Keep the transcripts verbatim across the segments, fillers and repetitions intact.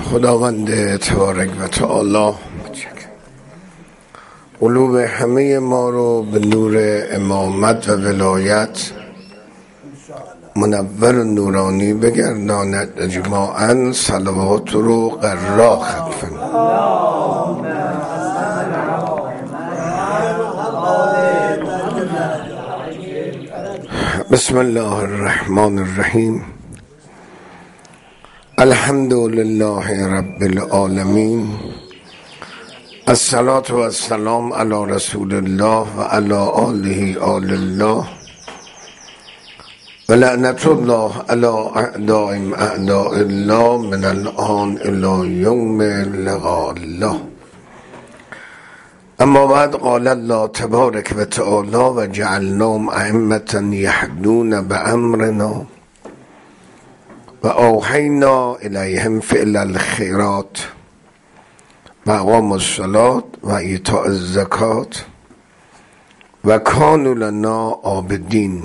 خداوند تبارک و تعالی قلوب همه ما رو به نور امامت و ولایت منور و نورانی بگرداند. اجماعاً صلوات رو قرا ختم. بسم الله الرحمن الرحیم. الحمد لله رب العالمین. الصلاة و السلام علی رسول الله و علی آله آل الله و لعنت الله علی اعدائهم اعداء الله من الآن الی یوم لقاء الله. اما بعد، قال الله تبارک و تعالی و جعلناهم ائمة یهدون بامرنا و اوحینا الیهم فعل الخیرات و اقاموا الصلاة و ایتاء الزکات و کانوا لنا عابدین.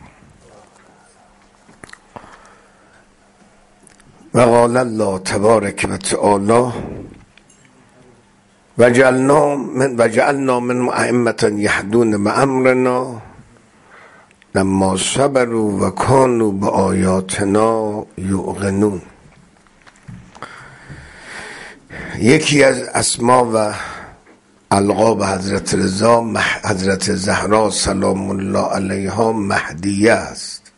و قال الله تبارک و تعالی و جعلنا من و جعلنا من ائمة یهدون بامرنا لما صبروا و کانوا بآیاتنا یوقنون. یکی از اسما و القاب حضرت رضا حضرت زهرا سلام الله علیها مهدیه است،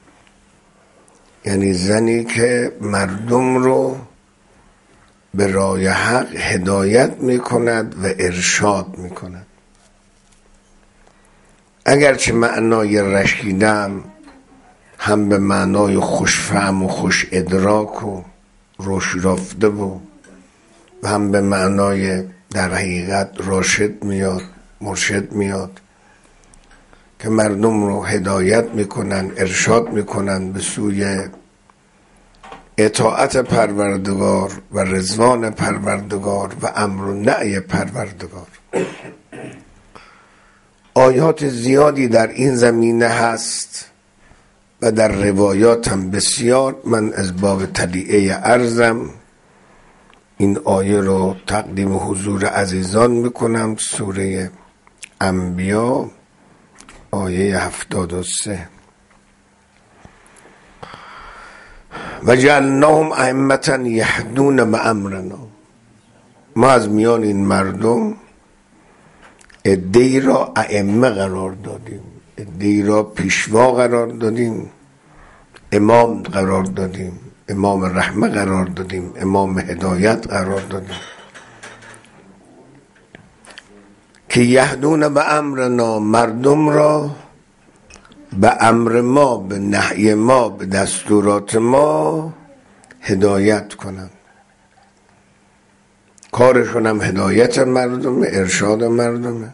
یعنی زنی که مردم رو به راه حق هدایت میکند و ارشاد میکند. اگرچه معنای رشیدم هم به معنای خوشفهم و خوش ادراک و روش رفته و هم به معنای در حقیقت راشد میاد، مرشد میاد که مردم رو هدایت میکنن، ارشاد میکنن به سوی اطاعت پروردگار و رضوان پروردگار و امر و نهی پروردگار. آیات زیادی در این زمینه هست و در روایات هم بسیار. من از باب تلیعه عرضم این آیه رو تقدیم حضور عزیزان میکنم. سوره انبیا آیه هفتاد و سه. و جعلناهم ائمة یهدون بامرنا، ما از میان این مردم عده‌ای را ائمه قرار دادیم، عده‌ای را پیشوا قرار دادیم، امام قرار دادیم، امام رحمه قرار دادیم، امام هدایت قرار دادیم که یهدون به امرنا، مردم را به امر ما، به نهی ما، به دستورات ما هدایت کنند. کارشون هم هدایت مردم، ارشاد مردمه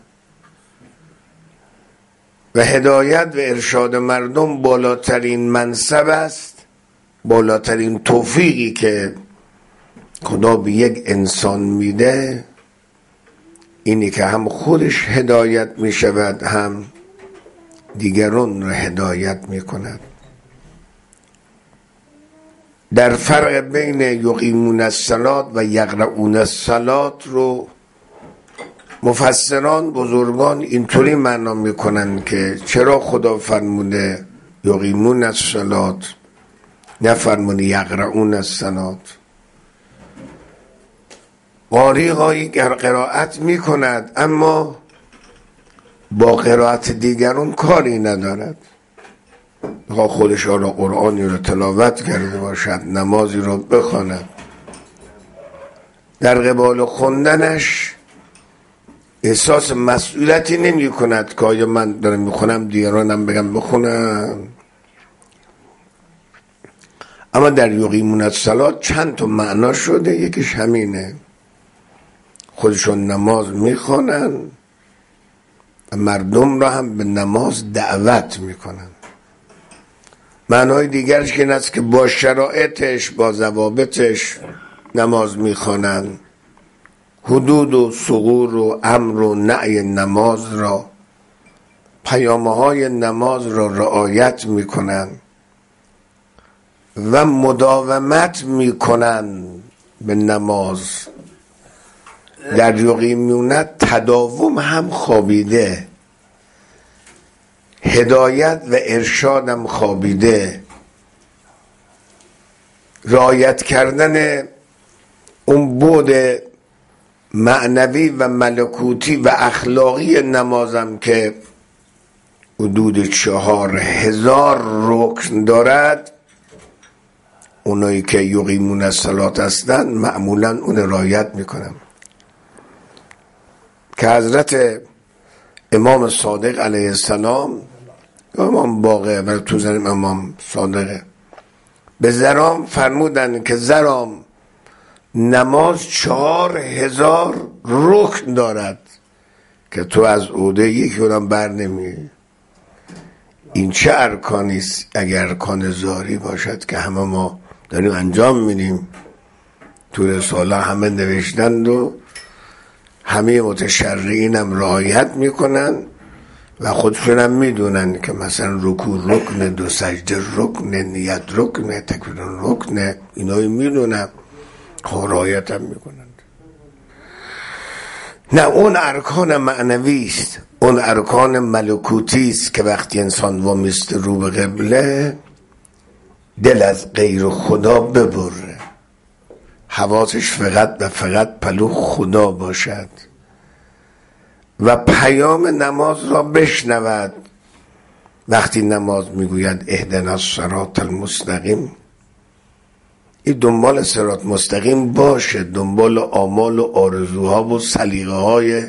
و هدایت و ارشاد مردم بالاترین منصب است، بالاترین توفیقی که خدا به یک انسان میده اینی که هم خودش هدایت میشود هم دیگران را هدایت میکند. در فرق بین یقیمون الصلاة و یقرؤون الصلاة رو مفسران بزرگان اینطوری معنا میکنن که چرا خدا فرموده یقیمون الصلاة نه فرموده یقرؤون الصلاة. قاری قایی قرائت میکند اما با قرائت دیگران کاری ندارد. خودش را قرآنی رو تلاوت کرده باشد، نمازی رو بخواند، در قبال خوندنش احساس مسئولیتی نمی کند که آیا من دارم میخونم دیگرانم بگم بخونم. اما در یقیمون الصلاة چند تا معنا شده، یکیش همینه، خودشون نماز میخوانن و مردم را هم به نماز دعوت میکنن. معنای دیگرش که این است که با شرایطش، با ضوابطش نماز میخوانن، حدود و ثغور و امر و نهی نماز را، پیامه های نماز را رعایت میکنن و مداومت میکنن به نماز در یقین میوند تداوم هم خوابیده، هدایت و ارشادم خوابیده، رعایت کردن اون بود معنوی و ملکوتی و اخلاقی نمازم که حدود چهار هزار رکن دارد، اونایی که یقیمون الصلاة هستن معمولا اون رعایت میکنن که حضرت امام صادق علیه السلام، امام باقر و تو زنیم امام صادقه، به زرام فرمودن که زرام نماز چهار هزار رکن دارد که تو از عهده یکی اونم بر نمیری. این چه ارکانیست اگر ارکان زاری باشد که همه ما داریم انجام میدیم، تو رساله همه نوشتند و همه متشرعین هم رعایت میکنن و خودشون هم میدونن که مثلا رکوع رکن، دو سجده رکن، نیت رکن، تکبیر رکن، اینایی میدونن، رعایت هم میکنن. نه، اون ارکان معنوی است، اون ارکان ملکوتی است که وقتی انسان وامیسته رو به قبله دل از غیر خدا ببره، حواسش فقط و فقط پلو خدا باشد و پیام نماز را بشنود. وقتی نماز میگوید اهدنا الصراط المستقیم، این دنبال صراط مستقیم باشه، دنبال آمال و آرزوها و سلیقه های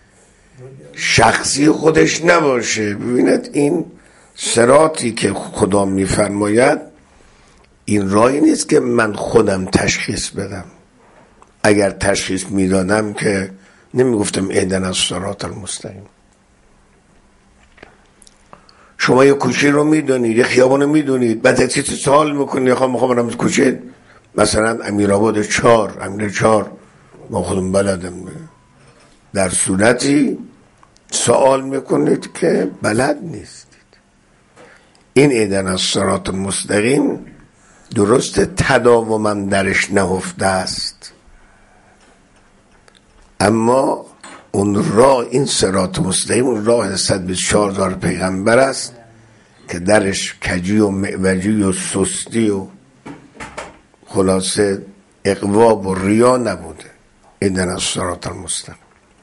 شخصی خودش نباشه. ببینید این صراطی که خدا میفرماید این راهی نیست که من خودم تشخیص بدم. اگر تشخیص میدادم که نمیگفتم اهدنا الصراط المستقیم. شما یه کوچه رو میدونید، یه خیابان رو میدونید، بعد چیز سوال میکنید خواهم میخوام برم کوچه مثلا امیرآباد چهار، امیر چهار، ما خودم بلدم، در صورتی سوال میکنید که بلد نیستید. این اهدنا الصراط المستقیم درست تداومم درش نهفته است، اما اون راه، این صراط مستقیم، اون راه صد و بیست و چهار هزار پیغمبر است که درش کجی و معوجی و سستی و خلاصه اقواب و ریا نبوده. اهدنا الصراط المستقیم.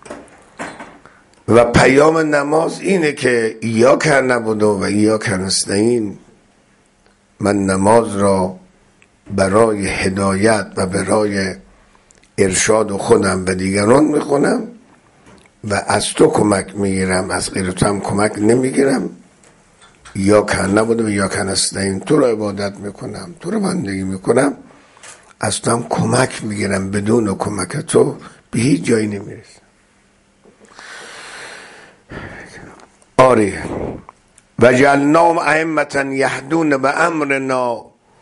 و پیام نماز اینه که ایاک نعبد و ایاک نستعین، من نماز را برای هدایت و برای ارشاد خودم و دیگران میخونم و از تو کمک میگیرم، از غیر تو هم کمک نمیگیرم. ایاک نعبد و ایاک نستعین، تو را عبادت میکنم، تو را بندگی میکنم، از تو هم کمک میگیرم، بدون کمک تو به هیچ جایی نمیرسم. آری و جعلناهم ائمة یهدون بامرنا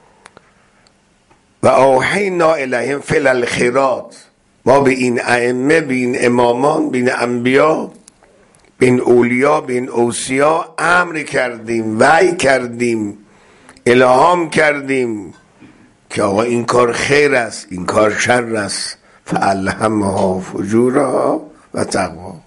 و اوحینا الیهم فعل الخیرات. ما به این ائمه، به این امامان، به این انبیا، به این اولیا، به این اوصیا امر کردیم، وحی کردیم، الهام کردیم که آقا این کار خیر است، این کار شر است. فالهمها فجورها و تقواها.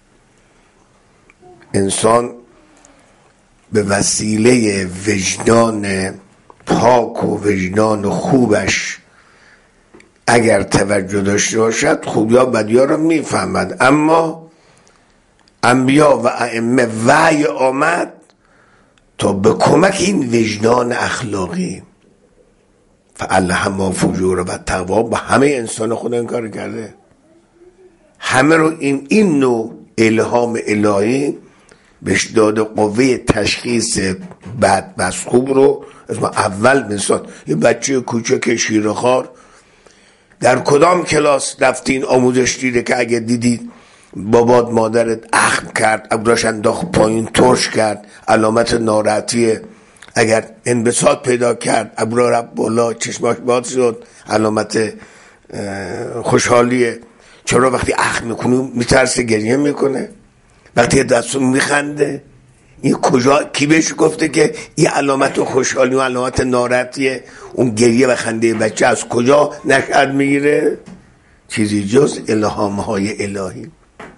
انسان به وسیله وجدان پاک و وجدان خوبش اگر توجه داشته باشد خوبی ها بدی ها را میفهمد. اما انبیا و ائمه وحی آمد تا به کمک این وجدان اخلاقی، فالهمها فجورها و تقواها، با همه انسان خود این کار کرده. همه رو این این نوع الهام الهی بهش داده قوه تشخیص بد و خوب رو. از ما اول مثال یه بچه کوچک شیرخوار در کدام کلاس رفتین آموزش دیده که اگه دیدید بابات مادرت اخم کرد، ابراش انداخت پایین، ترش کرد، علامت ناراحتیه. اگر انبساط پیدا کرد، ابرا رفت بالا، چشماش باز شد، علامت خوشحالیه. چرا وقتی اخم میکنه میترسه، گریه میکنه؟ وقتی دستون میخنده این کجا کی بهش گفته که این علامت خوشحالی و علامت ناراحتیه؟ اون گریه و خنده بچه از کجا نشأت میگیره؟ چیزی جز الهامهای الهی.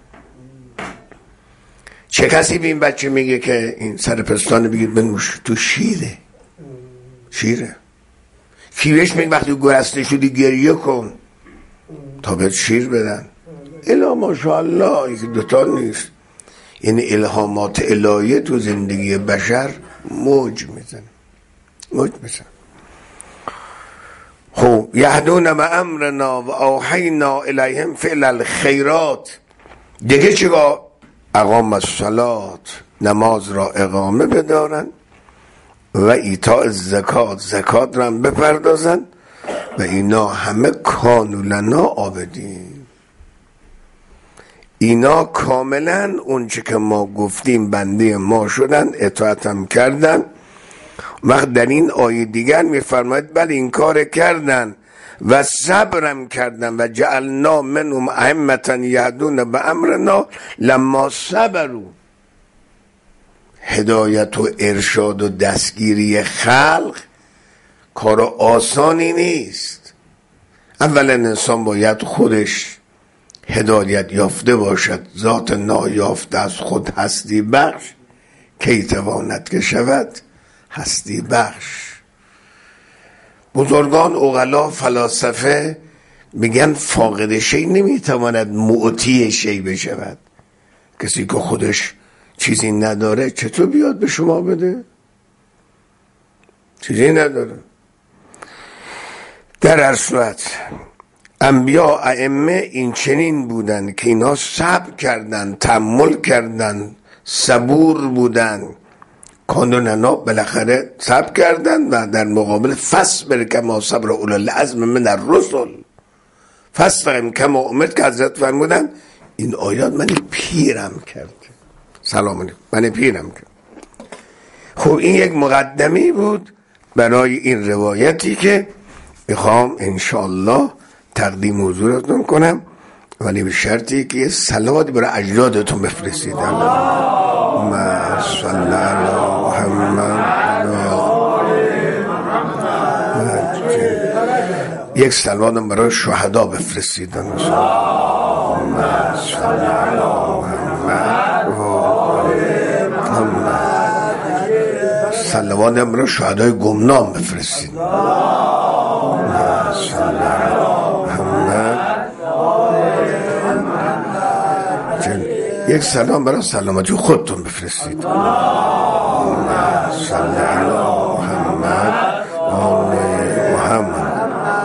چه کسی به این بچه میگه که این سر پستان بگید بنوش؟ تو شیره، شیره. کی بهش میگه وقتی گرسنه شدی گریه کن تا بهت شیر بدن؟ الا ماشاءالله، این دوتا نیست. یعنی الهامات الهی تو زندگی بشر موج میزن، موج میزن. خب یهدون به امرنا و اوحینا الیهم فعل الخیرات. دیگه چیکار؟ اقام الصلات، نماز را اقامه بدارن و ایتاء زکات، زکات را بپردازن و اینا همه کانوا لنا عابدین. اینا کاملا اون چه که ما گفتیم بنده ما شدن، اطاعت هم کردن. وقت در این آیه دیگر میفرماید بله این کار کردن و صبرم کردن و جعلنا منهم ائمة یهدون بامرنا لما صبروا. هدایت و ارشاد و دستگیری خلق کار آسانی نیست. اولا انسان باید خودش هدایت یافته باشد، ذات نایافته از خود هستی بخش، کی تواند که شود هستی بخش. بزرگان عقلا فلاسفه میگن فاقد شی نمیتواند معطی شی بشود. کسی که خودش چیزی نداره چطور بیاد به شما بده؟ چیزی نداره. در هر صورت انبیا ائمه این چنین بودن که اینا صبر کردن، تحمل کردن، صبور بودن. کانوننا بالاخره صبر کردن و در مقابل فصبر کما صبر اولی العزم من الرسل فاصبر کما امرت که حضرت فرمودن این آیات من پیرم کرد. سلام علیکم، من پیرم کرد. خب این یک مقدمی بود برای این روایتی که میخوام انشاءالله تقدیم حضورتون کنم، ولی به شرطی که صلوات برای اجدادتون بفرستید. اللهم صل علی محمد. یک صلوات برای شهدا بفرستید. اللهم صل علی محمد. صلوات برای شهدای گمنام بفرستید. اللهم صل علی یک سلام برای سلامتی خودتون بفرستید. اللهم صل علی محمد آل محمد.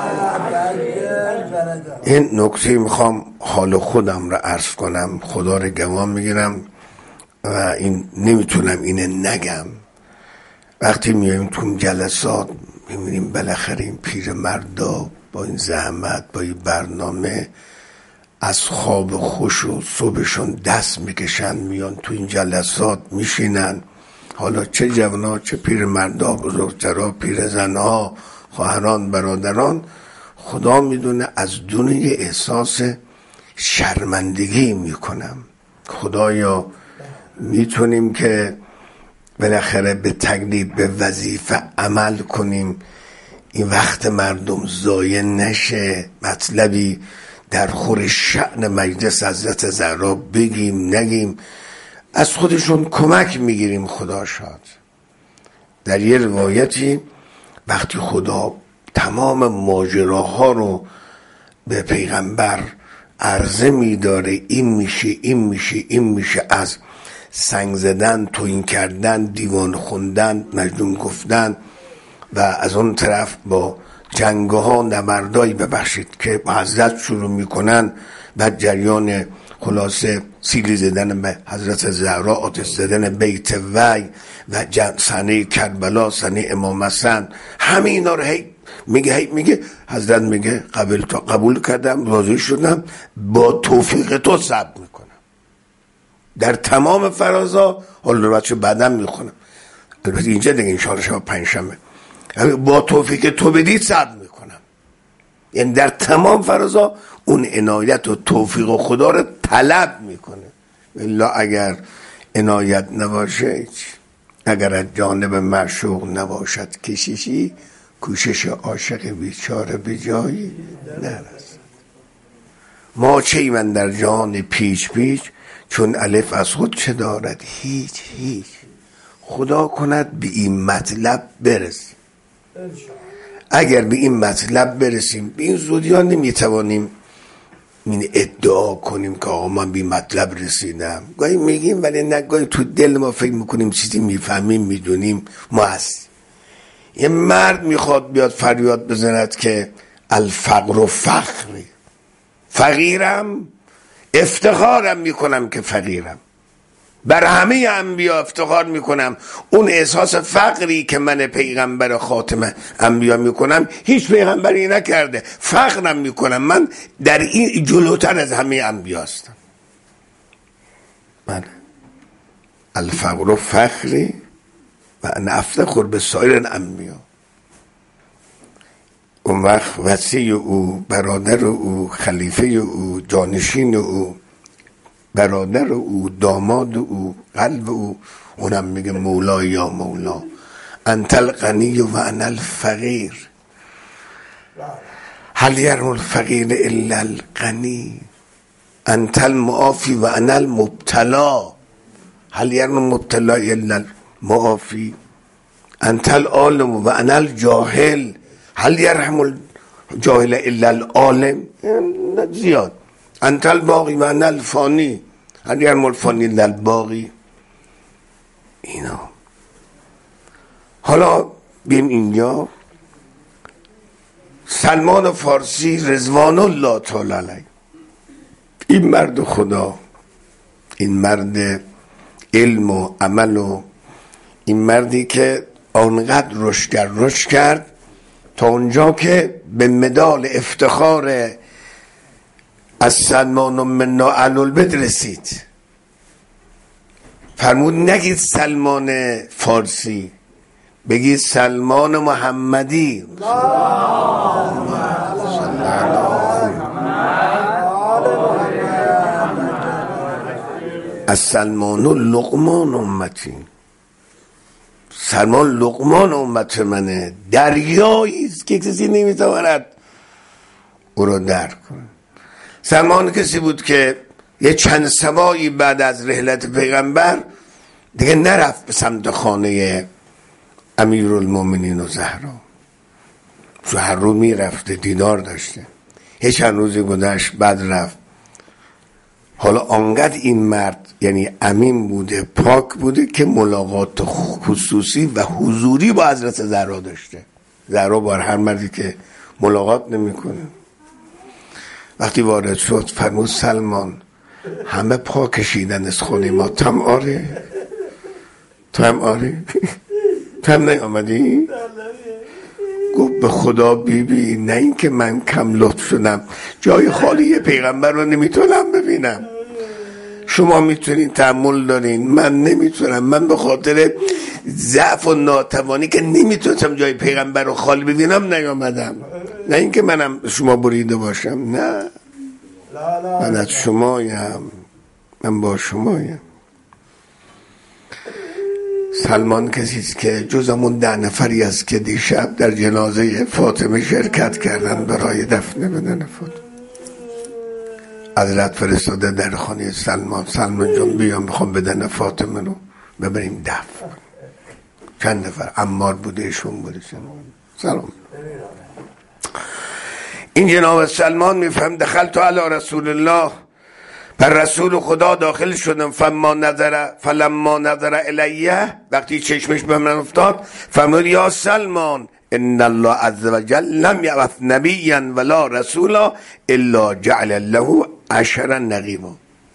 این نکته میخوام حال خودم را عرض کنم، خدا را گواهی میگیرم و این نمیتونم اینه نگم. وقتی میایم تو جلسات میبینیم بالاخره این پیر مردا با این زحمت، با این برنامه از خواب خوش و صبحشون دست میکشن میان تو این جلسات میشینن. حالا چه جوانها، چه پیر مردا، بزرگترها، پیر زنها، خواهران، برادران، خدا میدونه از دونه احساس شرمندگی میکنم. خدایا میتونیم که بالاخره به تکلیف، به وظیفه عمل کنیم، این وقت مردم ضایع نشه، مطلبی در خور شأن مجلس حضرت زهرا بگیم نگیم، از خودشون کمک میگیریم. خدا شاد. در یه روایتی وقتی خدا تمام ماجراها رو به پیغمبر عرضه میداره، این میشه این میشه این میشه، از سنگ زدن، توهین کردن، دیوان خوندن، مجنون گفتن و از اون طرف با جنگ ها نبردایی ببخشید که با حضرت شروع میکنن، بعد جریان خلاصه سیلی زدن به حضرت زهرا، آتش زدن بیت وی و صحنه کربلا، صحنه امام حسن، همه اینا رو هی میگه هی میگه حضرت میگه قبول تا قبول کردم، راضی شدم، با توفیق تو صبر میکنم. در تمام فرازا، حالا بچه بعدم میخونم البته اینجا دیگه انشاءالله شما پنجشنبه، با توفیق تو بدید صبر میکنم. یعنی در تمام فرازا اون عنایت و توفیق و خدا رو طلب میکنه. الا اگر عنایت نباشه، اگر از جانب معشوق نباشد کشیشی، کوشش عاشق بیچاره به جایی نرسد. ما چه من در جان پیچ پیچ، چون الف از خود چه دارد هیچ هیچ. خدا کند به این مطلب برسیم. اگر به این مطلب برسیم، به این زودی ها نمیتوانیم این ادعا کنیم که آقا من به مطلب رسیدم. گاهی میگیم ولی نه، گاهی تو دل ما فکر میکنیم چیزی میفهمیم میدونیم ما هست. یه مرد میخواد بیاد فریاد بزند که الفقر و فخری، فقیرم، افتخارم میکنم که فقیرم، بر همه انبیا افتخار میکنم. اون احساس فقری که من پیغمبر خاتم انبیا میکنم هیچ پیغمبری نکرده. فقرم میکنم، من در این جلوتر از همه انبیا هستم. من الفقر و فخری و انا افتخر به سایر الانبیا. اون وقت وصی او، برادر او، خلیفه او، جانشین او، برادر او، داماد او، قلب او، اونم میگه مولا یا مولا، انت الغنی و انا الفقیر، هل یرم الفقیر الا الغنی، انت المعافی و انا المبتلا، هل یرم المبتلا الا المعافی، انت العالم و انا الجاهل، هل یرحم الجاهل الا العالم. زیاد. انت الباقی و انا الفانی، هل یرحم الفانی الا الباقی. اینا حالا بیم اینجا سلمان فارسی رضوان الله تعالی علیه، این مرد خدا، این مرد علم و عمل و این مردی که آنقدر رشد کرد رشد کرد تا اونجا که به مدال افتخار از سلمان و منا علالبد رسید. فرمود نگید سلمان فارسی، بگید سلمان محمدی. از سلمان و لقمان امتی، سلمان لقمان امت منه، دریایی است که کسی نمیتواند او را درک کنه. سلمان کسی بود که یه چند سبایی بعد از رحلت پیغمبر دیگه نرفت به سمت خانه امیرالمومنین و زهرا. هر رو میرفته، دیدار داشته، یه چند روزی گذشت بعد رفت. حالا آنقدر این مرد یعنی امین بوده، پاک بوده که ملاقات خصوصی و حضوری با حضرت زهرا داشته. زهرا با هر مردی که ملاقات نمیکنه. وقتی وارد شد فرمود سلمان همه پا کشیدن از خونه ما، تم آره تو هم آره تو هم نیامدی؟ گفت به خدا بیبی، نه این که من کم لطف شدم، جای خالی پیغمبر رو نمیتونم ببینم. شما میتونین تحمل دارین، من نمیتونم. من به خاطر ضعف و ناتوانی که نمیتونم جای پیغمبر رو خالی ببینم نیامدم. نه این که منم شما بریده باشم، نه، من از شمایم، من با شمایم. سلمان کسیست که جز همون ده نفری است که دیشب در جنازه فاطمه شرکت کردن برای دفن بدن فاطمه. حضرت فرستاده در خانه سلمان، سلمان جان بیا میخوام بدن فاطمه رو ببریم دفن. چند نفر؟ عمار بوده، ایشون بوده. سلام. این جناب سلمان میفهم دخلت علی رسول الله، بر رسول خدا داخل شدم. فلما نظر فلما نظر الیه، وقتی چشمش به من افتاد فرمود یا سلمان ان الله عز وجل لم یبعث نبیا ولا رسولا الا جعل له عشرا نقیبا.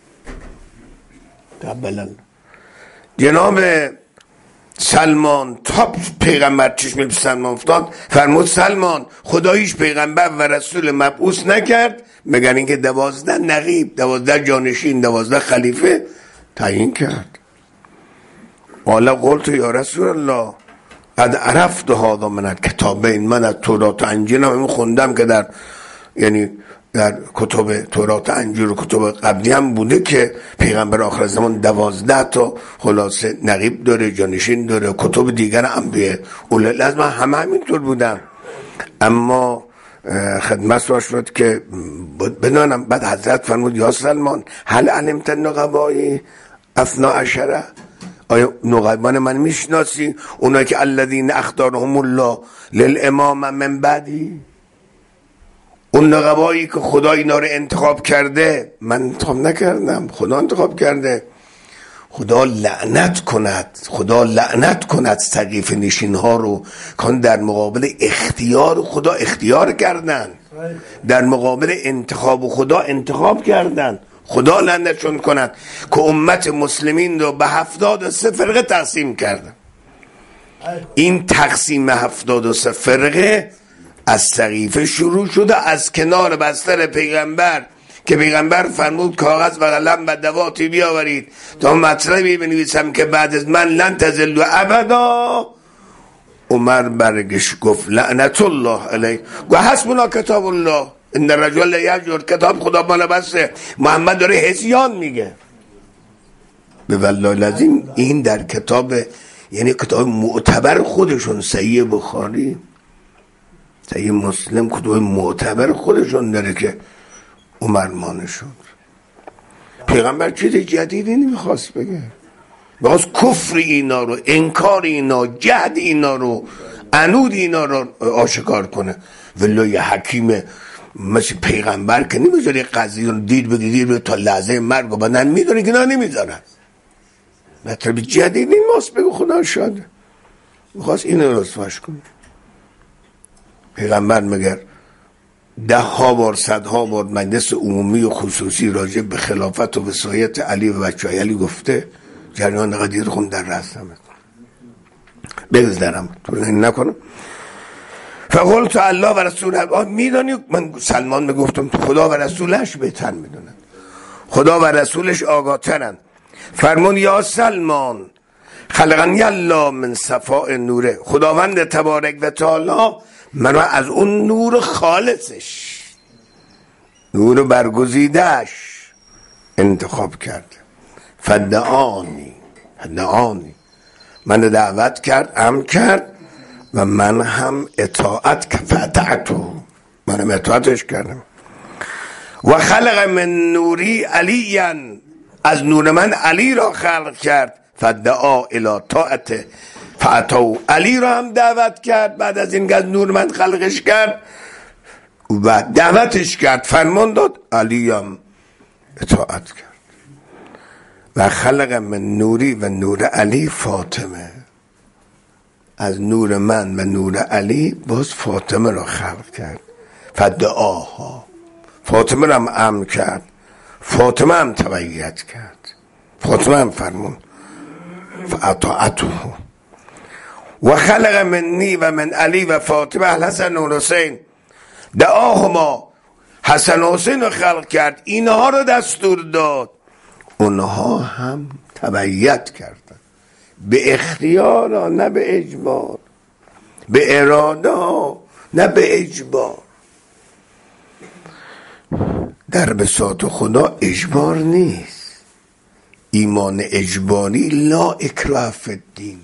جناب سلمان تا پیغمبر چشم به سلمان افتاد فرمود سلمان خدا هیچ پیغمبر و رسول مبعوث نکرد مگر اینکه دوازده نقیب، دوازده جانشین، دوازده خلیفه تعیین کرد. قال قلت یا رسول الله قد عرفت هذا من الکتابین، من از تورات و انجیل هم خوندم که در یعنی در کتب تورات انجیل و کتب قبلی هم بوده که پیغمبر آخر زمان دوازده تا خلاصه نقیب داره، جانشین داره، کتب دیگر انبیاء اول العزم همه همینطور بودن. اما خدمت را شد که بدانم، بعد حضرت فرمود یا سلمان هل علمت نقبایی اثنا عشره، آیا نقبان من میشناسی؟ اونایی که الذین اختارهم الله للامام من بعدی، اون نقبایی که خدا اینا رو انتخاب کرده، من انتخاب نکردم، خدا انتخاب کرده. خدا لعنت کند، خدا لعنت کند سقیفه نشین ها رو کان در مقابل اختیار خدا اختیار کردن، در مقابل انتخاب خدا انتخاب کردن. خدا لعنتشون کند که امت مسلمین رو به هفتاد و سه فرقه تقسیم کردن. این تقسیم هفتاد و سه فرقه از سقیفه شروع شده، از کنار بستر پیغمبر که پیغمبر فرمود کاغذ و قلم و دواتی بیاورید تا مطلبی بنویسم که بعد از من لن تضلوا ابدا. عمر برگشت گفت لعنت الله علیه، گفت حسبنا کتاب الله ان الرجل یجر، کتاب خدا بالا بسته. محمد داره هزیان میگه. به والله العظیم این در کتاب، یعنی کتاب معتبر خودشون، صحیح بخاری، صحیح مسلم، کتاب معتبر خودشون داره که عمر مانه شد. پیغمبر چیز جدیدی نمیخواست بگه، باز کفر اینا رو، انکار اینا، جهد اینا رو، عنود اینا رو آشکار کنه. والله یه حکیم مثل پیغمبر که نمیذاره قضیه رو دیر بگی دیر بگی تا لحظه مرگ و بدن میداره که نه نمیذاره. مطلب جدیدی ماست بگو خدا شاده، میخواست اینو رسواش کنه. پیغمبر مگر ده ها بار صد ها بار مجلس عمومی و خصوصی راجع به خلافت و وصایت علی و بچه‌های علی گفته؟ جریان قضیه رو خون در رأسم بگذارم تو نکنم. فقلت الله و رسوله، میدانی من سلمان میگفتم خدا و رسولش بهتر میدونن، خدا و رسولش آگاه ترن. فرمون یا سلمان خلقنی الله من صفاء نوره، خداوند تبارک و تعالی منو از اون نور خالصش، نور برگزیدش انتخاب کرده. فدعانی فدعانی من دعوت کرد، امر کرد و من هم اطاعت کفتعتو، منم اطاعتش کردم. و خلق من نوری علیاً، از نور من علی را خلق کرد. فدعا الی طاعته فاتو، علی را هم دعوت کرد بعد از این که از نور من خلقش کرد و دعوتش کرد، فرمان داد، علی هم اطاعت کرد. و خلق من نوری و نور علی فاطمه، از نور من و نور علی باز فاطمه را خلق کرد. فدعاها، فاطمه را هم امر کرد، فاطمه هم تبعیت کرد، فاطمه هم فرمون فاطاعته. و خلق منی و من علی و فاطمه الحسن و حسین، دعاهما، حسن و حسین رو خلق کرد، اینها رو دستور داد، اونها هم تبعیت کردن، به اختیار نه به اجبار، به اراده نه به اجبار. در بساط خدا اجبار نیست، ایمان اجباری لا اکراه فی الدین.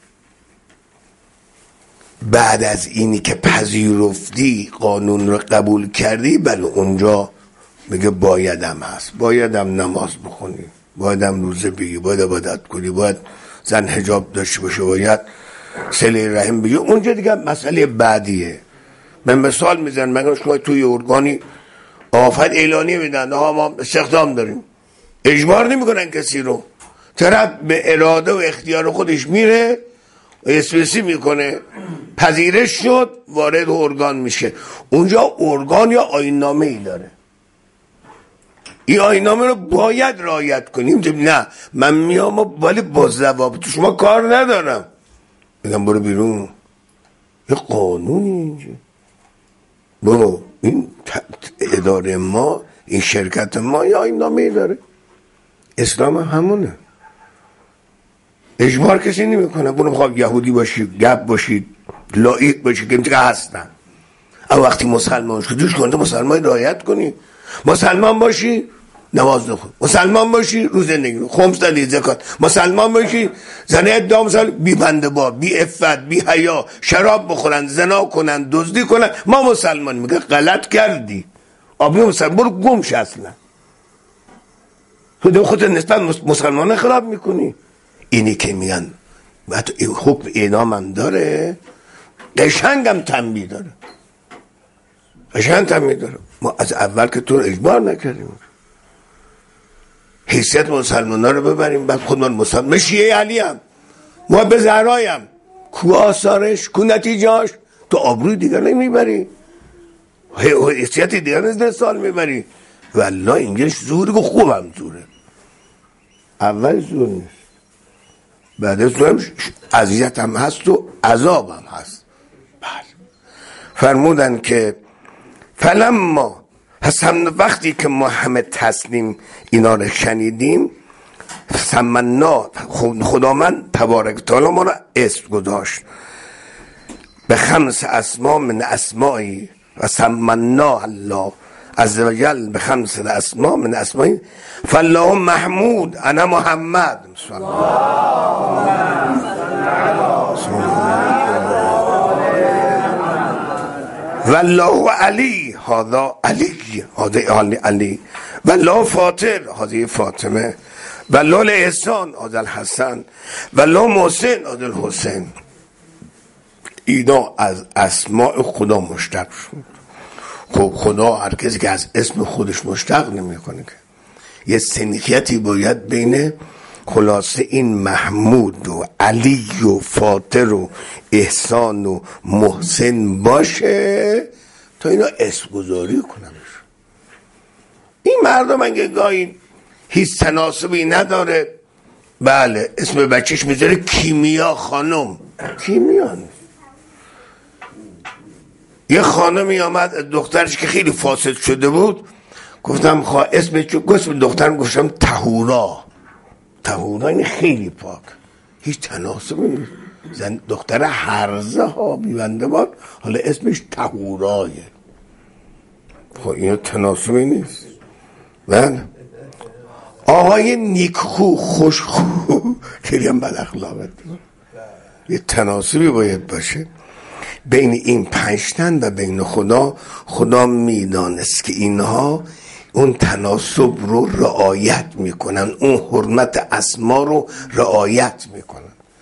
بعد از اینی که پذیرفتی قانون رو قبول کردی، بله اونجا میگه بایدم هست، بایدم نماز بخونی، بایدم روزه بگی، باید عبادت کنی، باید زن حجاب داشته باشه، باید صله رحم بگی، اونجا دیگه مسئله بعدیه. من مثال میزنم، مگه شما توی ارگانی آفت اعلانی میدن ها ما استخدام داریم، اجبار نمیکنن کسی رو، طرف به اراده و اختیار خودش میره اسپیسی میکنه، پذیرش شد، وارد ارگان میشه. اونجا ارگان یا آیین ای داره، این آیین رو باید رعایت کنیم. نه من میام ولی با ضوابط تو شما کار ندارم، میگم برو بیرون، یه قانونی اینجا، برو. این اداره ما، این شرکت ما یا آیین ای داره، اسلام همونه، اجبار کسی نمی کنه. برو بخواب یهودی باشی، گپ باشی، لایق باشی که اینجا هستن، اما وقتی مسلمان شدی جوش کنده مسلمان رعایت کنی، مسلمان باشی نماز نخون، مسلمان باشی روز زندگی خمس دادی زکات، مسلمان باشی زنه ادعا مثلا بی بنده بار، بی عفت، بی حیا، شراب بخورن، زنا کنن، دزدی کنن، ما مسلمان. میگه غلط کردی، آبی مسلمان برو گم شه. اصلا تو خودت نسبت مسلمان خراب میکنی. اینی که میگن بعد حکم اعدام هم داره، قشنگ هم تنبیه داره، قشنگ تنبیه داره. ما از اول که تو رو اجبار نکردیم حیثیت مسلمان ها رو ببریم، بعد خودمان مسلمان. من شیعه علی هم، محب زهرایم، کو آثارش، کو نتیجاش؟ تو آبروی دیگر نمیبری، حیثیت دیگر از سال میبری. والله اینجاش زوری که خوبم زوره، اول زور نیست، بعد از زورم عذیت هم هست و عذاب هم هست. بله فرمودن که فلما حسن وقتی که ما همه تسلیم اینا رو شنیدیم، سمنا خداوند تبارک تعالی ما را اسم گذاشت به خمس اسما من اسمایی و سمنا الله عز وجل به خمس اسما من اسمایی. فالله محمود انا محمد صلی والله علی هذا علی هذا علی والله فاطر هذه فاطمه والله الاحسان هذا الحسن والله محسن هذا الحسین. اینا از اسماء خدا مشتق شد. خب خدا هر کسی که از اسم خودش مشتق نمیکنه که یه سنخیتی باید بین خلاصه این محمود و علی و فاطر و احسان و محسن باشه تا اینا اسم گذاری کننش. این مردم اگه گاهی هیچ تناسبی نداره، بله اسم بچهش میذاره کیمیا خانم، کیمیا نیست. یه خانمی آمد دخترش که خیلی فاسد شده بود، گفتم خواه اسم چون گفتم دخترم گفتم تهورا. تهورا این خیلی پاک، هیچ تناسبی نیست. زن دختر هرزه ها بیونده باد، حالا اسمش تهورایه. خب این تناسبی نیست. بله آقای نیکخو خوشخو خیلی هم بد اخلاقه، یه تناسبی باید باشه بین این پنجتن و بین خدا. خدا میدانست که اینها اون تناسب رو رعایت میکنن، اون حرمت اسما رو رعایت میکنن.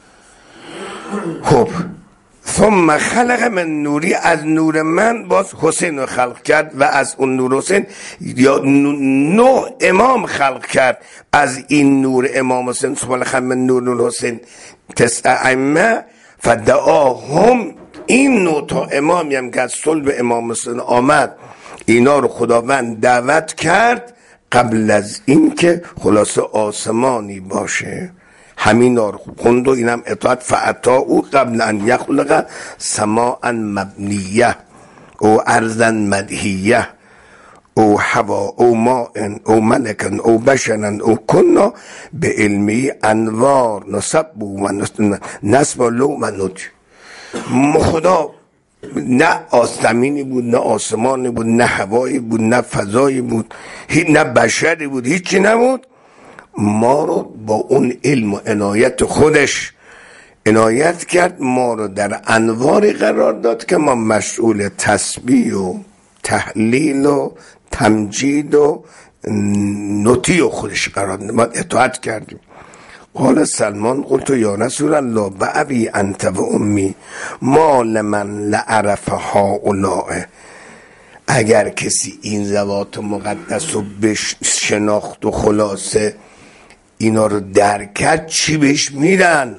خب ثم خلق من نوری، از نور من باز حسین رو خلق کرد و از اون نور حسین یا نو امام خلق کرد. از این نور امام حسین ثم خلق من نور الحسین تسع ائمه فدعاهم. این نو تا امامی هم که از صلب امام حسین آمد، اینا رو خداوند دعوت کرد قبل از این که خلاصه آسمانی باشه. همین رو خوند و اینم اطاعت فعطا او قبل ان یخلق سماء مبنیه او ارضا مدهیه او هوا او ماء او ملکن او بشرن او کنا به علمی انوار نصب و نصب لو و نج. خدا نه آسمانی بود، نه آسمانی بود، نه هوایی بود، نه فضایی بود، نه بشری بود، هیچی نبود. ما رو با اون علم و عنایت خودش عنایت کرد، ما رو در انواری قرار داد که ما مسئول تسبیح و تحلیل و تمجید و نطیع و خودش قرار داد، ما اطاعت کردیم. قال سلمان قلت یا رسول الله بأبی انت و امی ما لمن لعرف هؤلاء. اگر کسی این ذوات مقدس رو بشناخت و خلاصه اینا رو درک کرد چی بهش میدن؟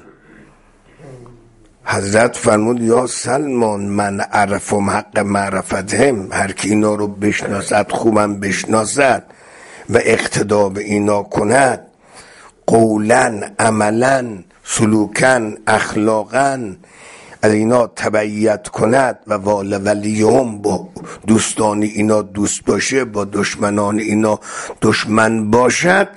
حضرت فرمود یا سلمان من عرف و حق معرفتهم، هر کی اینا رو بشناسد خوبم بشناسد و اقتدا به اینا کند، قولاً عملاً سلوکاً اخلاقاً از اینا تبعیت کند و وال ولیهم با دوستان اینا دوست باشه، با دشمنان اینا دشمن باشد،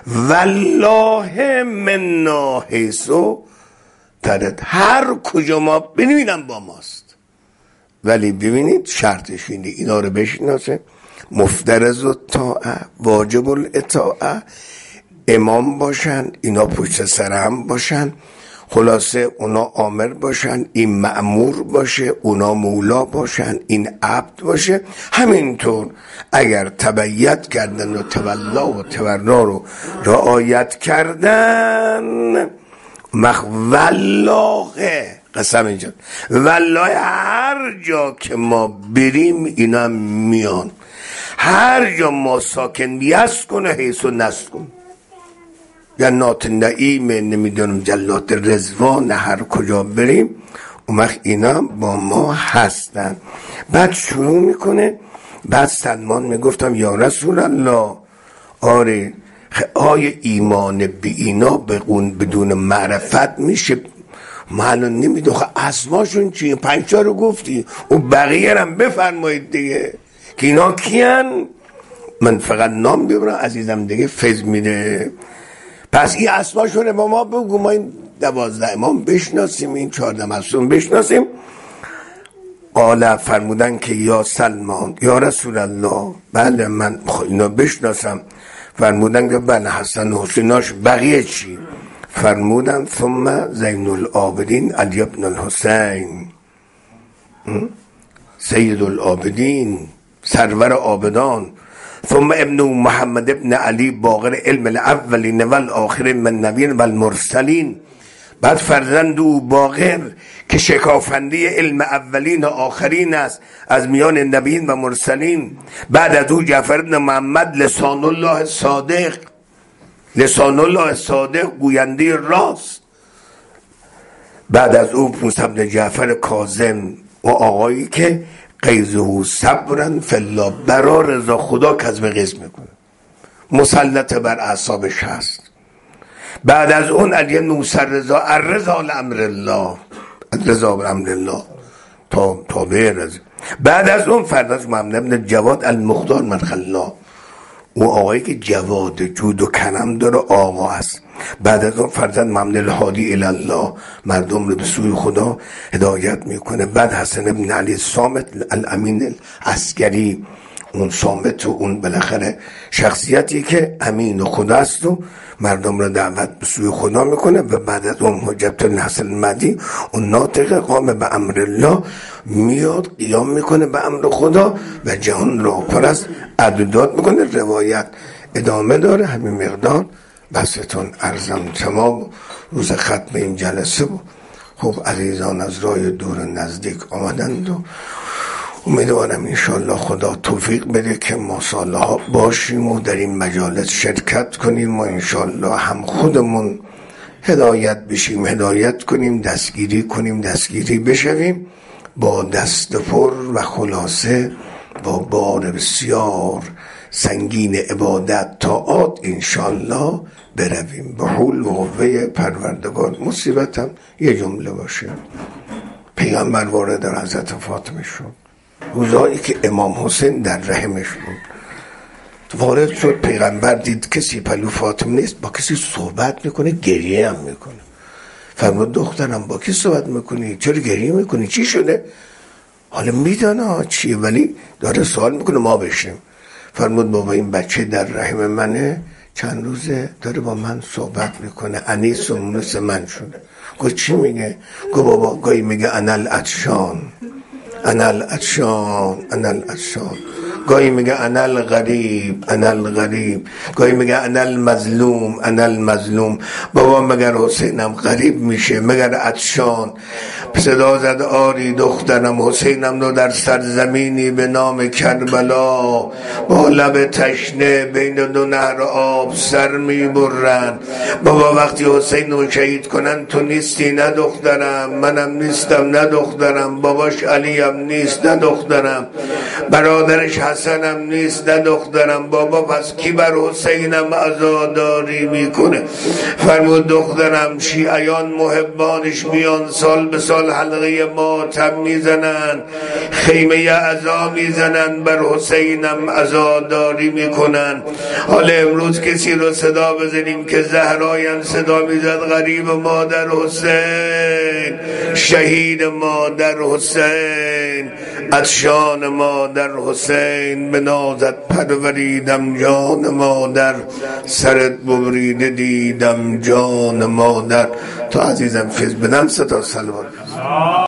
والله منا حیثو ترد، هر کجا ما بنوینم با ماست. ولی ببینید شرطش اینه، اینا رو بشناسه: مفترض الطاعه، واجب الاطاعه، امام باشن، اینا پشت سر هم باشن، خلاصه اونا آمر باشن، این مأمور باشه، اونا مولا باشن، این عبد باشه. همینطور اگر تبعیت کردن و تولا و تورا رو رعایت کردن، مخ والله قسم اینجا والله هر جا که ما بریم اینا میان، هر جا ما ساکن بیست کنه حیث و نسکن، جنات نعیم، نمیدونم جلات رضوان، هر کجا بریم اون وقت اینا با ما هستن. بعد شروع میکنه، بعد سلمان میگفتم یا رسول الله، آره آیا ایمان به اینا بدون معرفت میشه؟ معلوم نمیدونم اسماشون چیه، پنجتا رو گفتی و بقیه هم بفرمایید دیگه که اینا کیان. من فقط نام ببرم عزیزم دیگه فیض میده. پس این اسماشونه با ما بگو، ما این دوازده امام بشناسیم، این چهارده معصوم بشناسیم. قال فرمودن که یا سلمان یا رسول الله، بله من اینا بشناسم. فرمودن که بله حسن و حسیناش، بقیه چی؟ فرمودن ثم زین العابدین علی ابن الحسین، سید العابدین، سرور عابدان، ثم ابن محمد ابن علی باقر علم الاولین والآخرین من نبیین والمرسلین. بعد فرزند او باقر که شکافنده علم اولین و آخرین است از میان نبیین و مرسلین. بعد از او جعفر ابن محمد لسان الله صادق، لسان الله صادق گوینده راست. بعد از او موسی بن جعفر کاظم و آقایی که قیزه صبرن فلا، برا رضا خدا کذب قیز میکنه، مسلط بر اعصابش هست. بعد از اون علی موسی رضا، الرضا لامر الله، الرضا لامر الله تا تابع رضا. بعد از اون فرزند محمد بن جواد المختار من خلا، او آقایی که جواد جود و کرم داره، آقا است. بعد از اون فرزند محمد الهادی الی الله، مردم رو به سوی خدا هدایت میکنه. بعد حسن ابن علی صامت الامین العسکری، اون صامت و اون بالاخره شخصیتی که امین خدا است و مردم رو دعوت به سوی خدا میکنه. و بعد از اون حجت الحسن المهدی، اون ناطق قام به امر الله، میاد قیام میکنه به امر خدا و جهان را پر از عدودات میکنه. روایت ادامه داره، همین مقدار بستون ارزم تمام روز ختم این جلسه بود. خب عزیزان از راه دور و نزدیک آمدند و امیدوارم انشالله خدا توفیق بده که ما سالها باشیم و در این مجالس شرکت کنیم و انشالله هم خودمون هدایت بشیم، هدایت کنیم، دستگیری کنیم، دستگیری بشویم، با دست پر و خلاصه با بار بسیار سنگین عبادت طاعات انشالله برویم. به حول و قوه پروردگار. مصیبت هم یه جمله باشه، پیغمبر وارد در حضرت فاطمه شد، روزایی که امام حسین در رحمش بود، وارد شد، پیغمبر دید کسی پلو فاطمه نیست، با کسی صحبت میکنه، گریه هم میکنه. فرمود دخترم با کی صحبت میکنی؟ چرا گریه میکنی؟ چی شده؟ حالا میدانه چیه ولی داره سوال میکنه، ما بشیم. فرمود بابا این بچه در رحم منه، چند روزه داره با من صحبت میکنه، انیس و مونس من شده. گفت چی میگه؟ گفت بابا گاهی میگه انا العطشان، انا العطشان، انا العطشان، گاهی میگه انا الغریب، انا الغریب، گاهی میگه انا المظلوم، انا المظلوم. بابا مگر حسینم غریب میشه؟ مگر عطشان؟ صدا زد آری دخترم، حسینم رو در سرزمینی به نام کربلا با لب تشنه بین دو نهر آب سر میبرن. بابا وقتی حسین رو شهید کنن تو نیستی نه دخترم، منم نیستم نه دخترم، باباش علی هم نیست نه دخترم. برادرش حسنم نیست نه دخترم. بابا پس کی بر حسینم عزاداری میکنه؟ فرمود دخترم شیعیان محبانش میان سال به سال حلقه ماتم میزنن، خیمه عزا میزنن، بر حسینم عزاداری میکنن. حالا امروز کسی رو صدا بزنیم که زهرایم صدا میزد غریب مادر حسین، شهید مادر حسین، از شان مادر حسین به نازت پروریدم جان مادر، سرت ببریده دیدم جان مادر. تا عزیزم فیض بدم ستا سلوات.